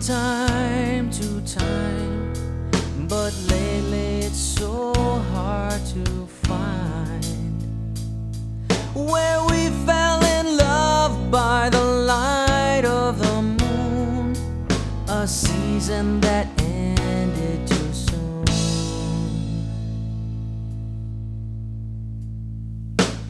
time to time, but lately it's so hard to find where we fell in love by the light of the moon, a season that ended too soon.